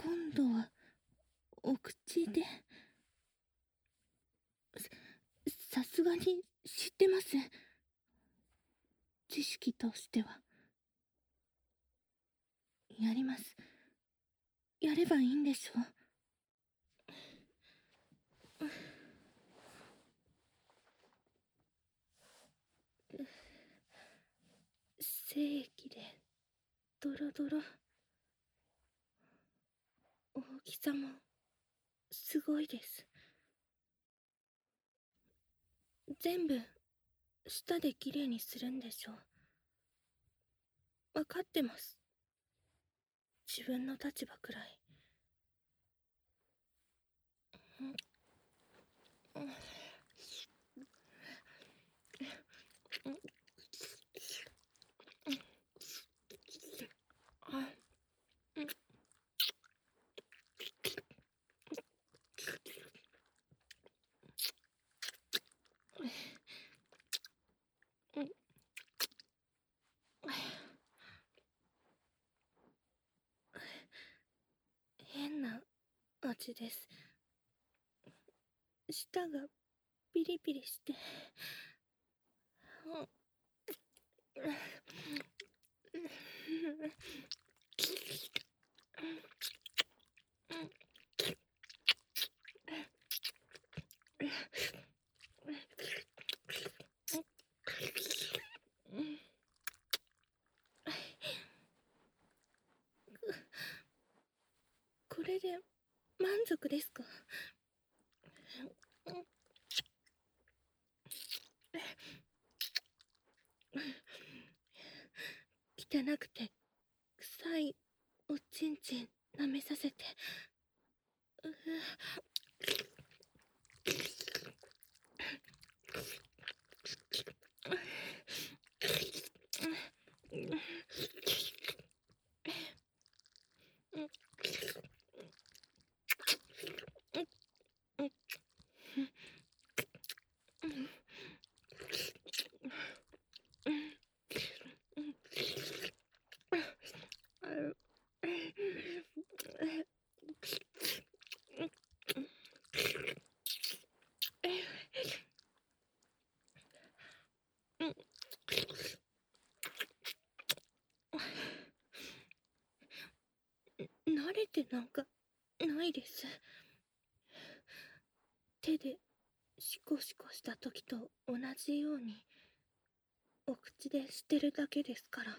今度はお口で。さすがに知ってます。知識としては。やります。やればいいんでしょ。精液でドロドロ。大きさもすごいです。全部舌できれいにするんでしょう。わかってます。自分の立場くらい。変な味です。舌がピリピリして。これで満足ですか？汚くて臭いおちんちん舐めさせて。慣れてなんかないです。手でシコシコした時と同じようにお口でしてるだけですから。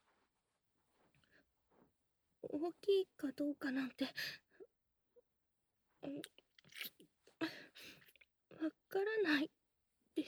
大きいかどうかなんてわからないです。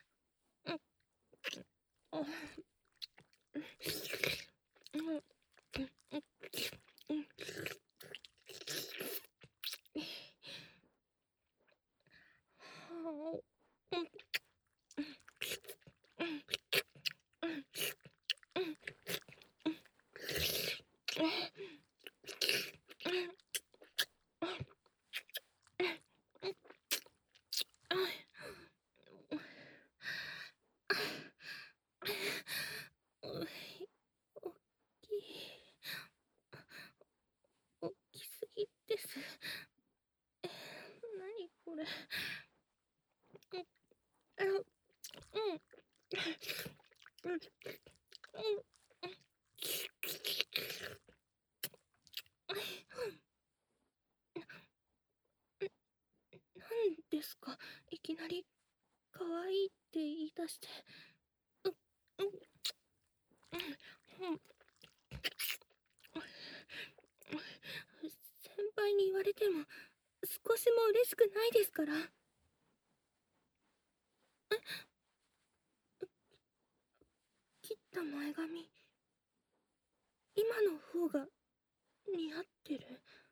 大きすぎです。何これ。何ですか、いきなり可愛いって言い出して。先輩に言われても少しも嬉しくないですから。切った前髪、今の方が似合ってる。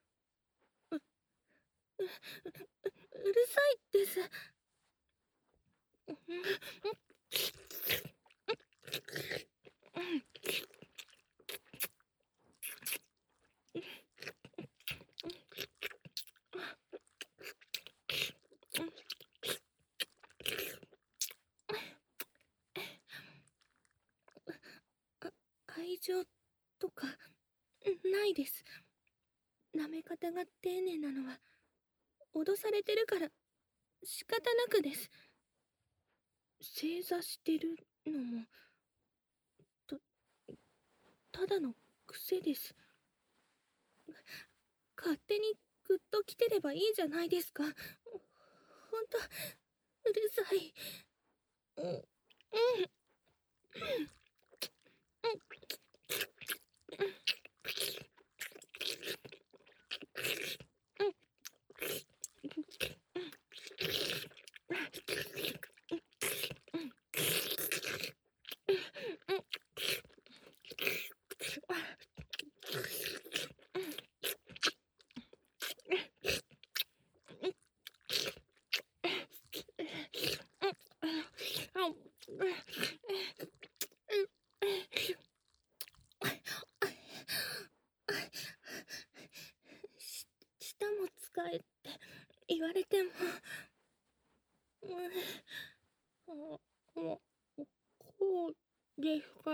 うるさいです。愛情とかないです。 舐め方が丁寧なのは脅されてるから仕方なくです。正座してるのもたただの癖です。勝手にグッと来てればいいじゃないですか。ほんとうるさい。うんうん舌も使えって言われても、こうですか。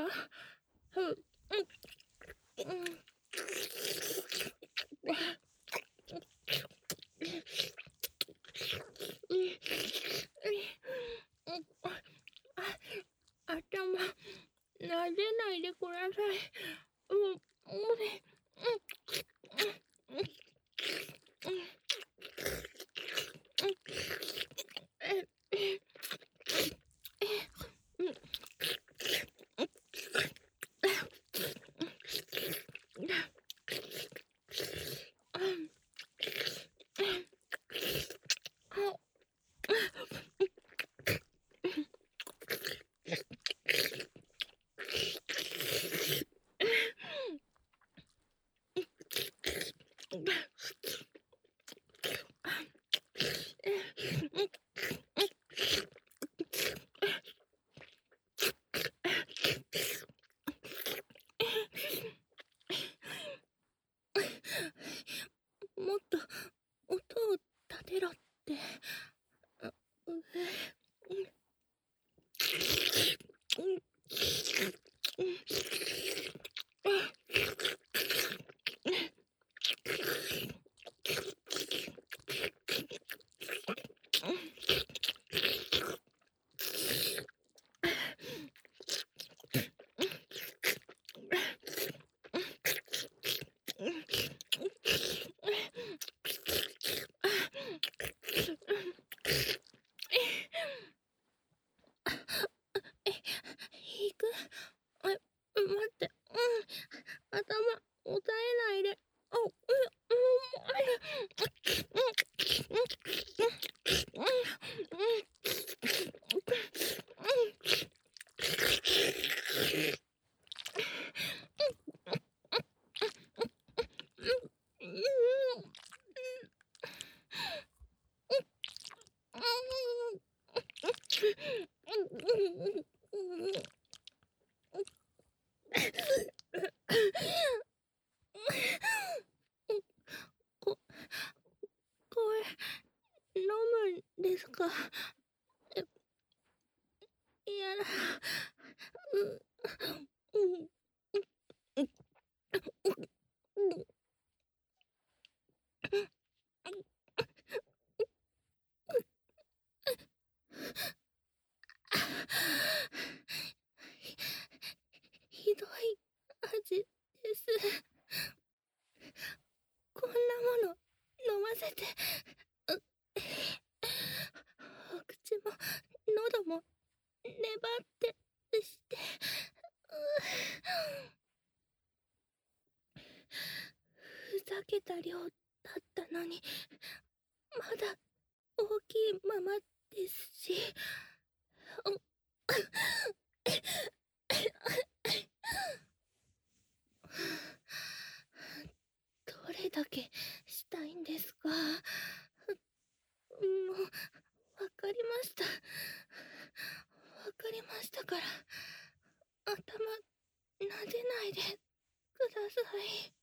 頭撫でないでください。もっと音を立てろって。行く。待って。頭押さえないで。こ、これ、飲むんですか？いやだ。ひどい味です。こんなもの飲ませて。お口も喉も粘ってして。ふざけた量だったのに、まだ大きいままですし。どれだけしたいんですか？もう、わかりました。わかりましたから、頭撫でないでください。